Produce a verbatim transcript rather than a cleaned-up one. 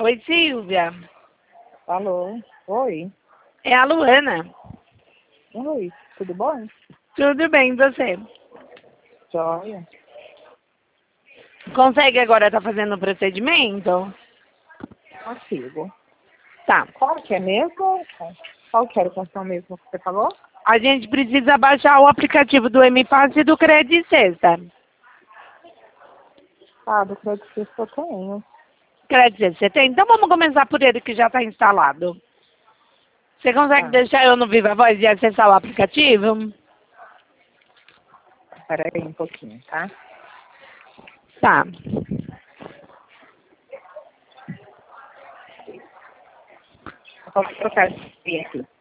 Oi, Silvia. Alô? Oi? É a Luana. Oi, tudo bom? Tudo bem, e você? Joia. Consegue agora estar fazendo o procedimento? Consigo. Tá. Qual que é mesmo? Qual que era o cartão mesmo que você falou? A gente precisa baixar o aplicativo do M Fácil e do Credit Sexta. Ah, do crédito que eu tenho. Credit Sexta, você tem? Então vamos começar por ele que já está instalado. Você consegue Tá. deixar eu no Viva Voz e acessar o aplicativo? Espera aí um pouquinho, tá? Tá. Eu posso trocar de aqui.